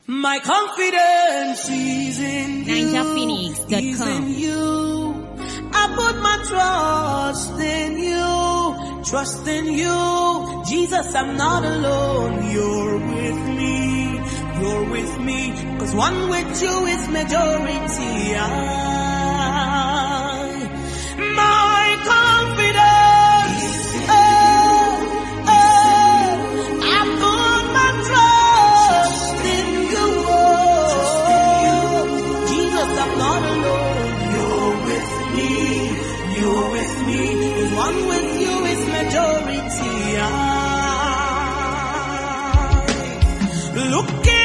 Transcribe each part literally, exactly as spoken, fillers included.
My confidence is in you. ninja phoenix dot com. Is in you. I put my trust in you. Trust in you. Jesus, I'm not alone. You're with me. You're with me. Cause one with you is majority. I, my confidence. Oh, oh, I put my trust in you. Jesus, I'm not alone. You're with me. You're with me. Cause one with you is majority. I, looking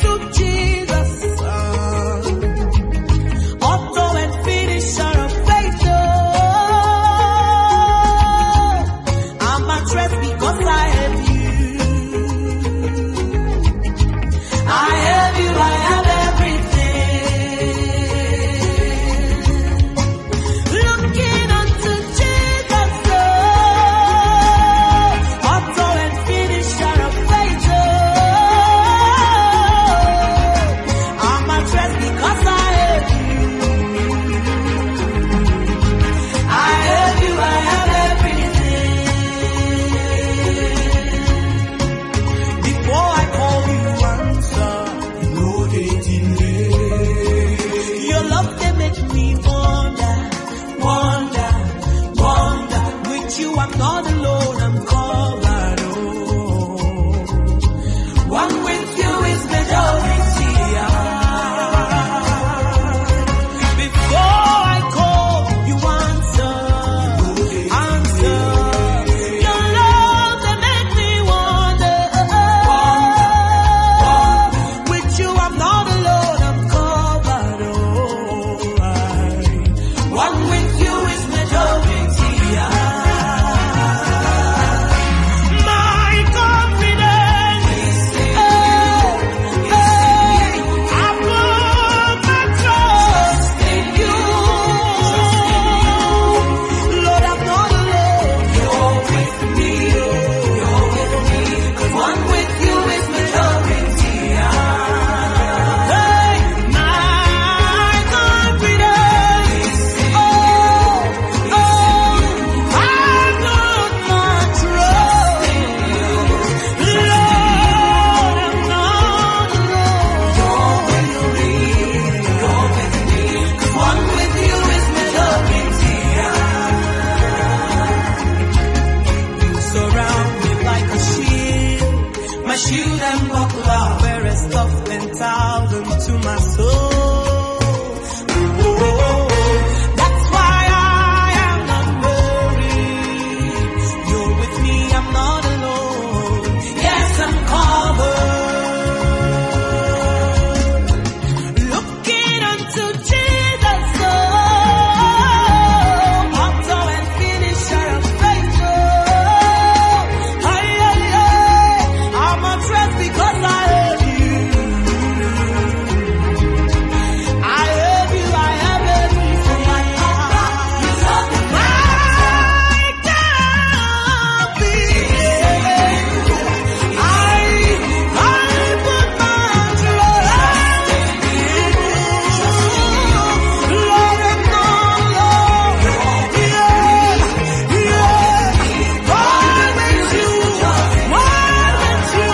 shield and buckler, wearest of ten thousand to my soul. Oh, that's why I am not worried. You're with me, I'm not alone. Yes, I'm covered. Looking unto Jesus, oh, author and finisher of faith. Because I love you, I love you, I have everything. My confidence, I, I put my trust in you. Lord, I'm not alone. Yeah, yeah. One with you, one with you.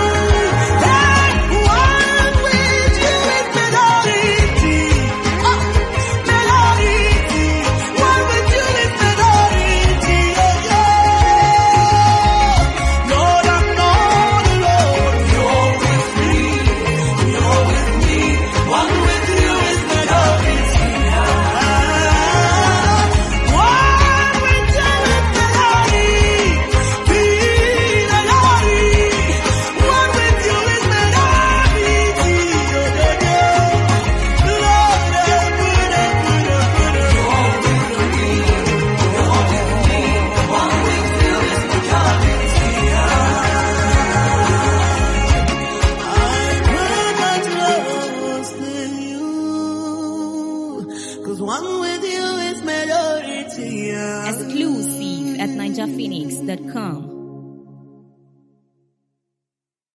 One with you is majority. Exclusive at ninja phoenix dot com.